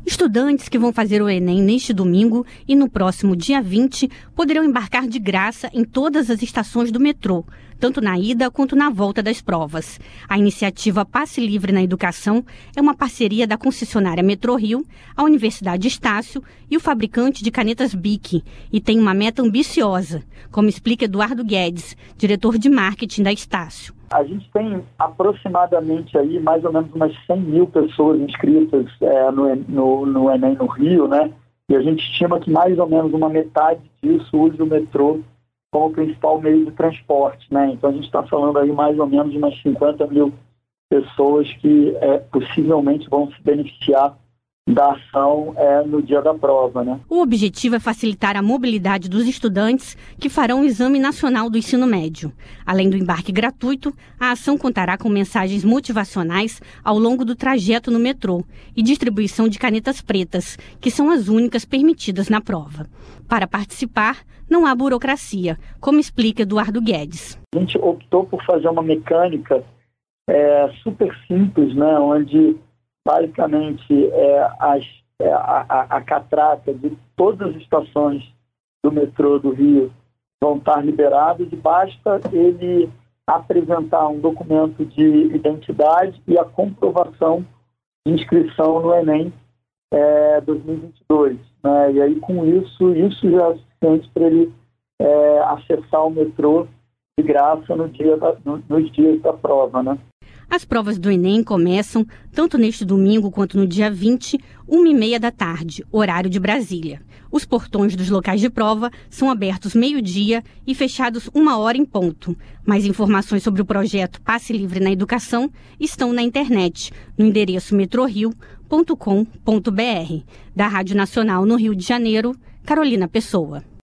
Estudantes que vão fazer o Enem neste domingo e no próximo dia 20 poderão embarcar de graça em todas as estações do metrô, tanto na ida quanto na volta das provas. A iniciativa Passe Livre na Educação é uma parceria da concessionária Metrorio, a Universidade Estácio e o fabricante de canetas Bic, e tem uma meta ambiciosa, como explica Eduardo Guedes, diretor de marketing da Estácio. A gente tem aproximadamente aí mais ou menos umas 100 mil pessoas inscritas no Enem no Rio, né? E a gente estima que mais ou menos uma metade disso use o metrô como principal meio de transporte, né? Então a gente está falando aí mais ou menos de umas 50 mil pessoas que possivelmente vão se beneficiar da ação no dia da prova, né? O objetivo é facilitar a mobilidade dos estudantes que farão o Exame Nacional do Ensino Médio. Além do embarque gratuito, a ação contará com mensagens motivacionais ao longo do trajeto no metrô e distribuição de canetas pretas, que são as únicas permitidas na prova. Para participar, não há burocracia, como explica Eduardo Guedes. A gente optou por fazer uma mecânica super simples, né, onde basicamente a catraca de todas as estações do metrô do Rio vão estar liberadas e basta ele apresentar um documento de identidade e a comprovação de inscrição no Enem 2022. Né? E aí com isso já é suficiente para ele acessar o metrô de graça nos dias da prova, né? As provas do Enem começam, tanto neste domingo quanto no dia 20, 1h30 da tarde, horário de Brasília. Os portões dos locais de prova são abertos meio-dia e fechados 1h em ponto. Mais informações sobre o projeto Passe Livre na Educação estão na internet, no endereço metrorio.com.br. Da Rádio Nacional no Rio de Janeiro, Carolina Pessoa.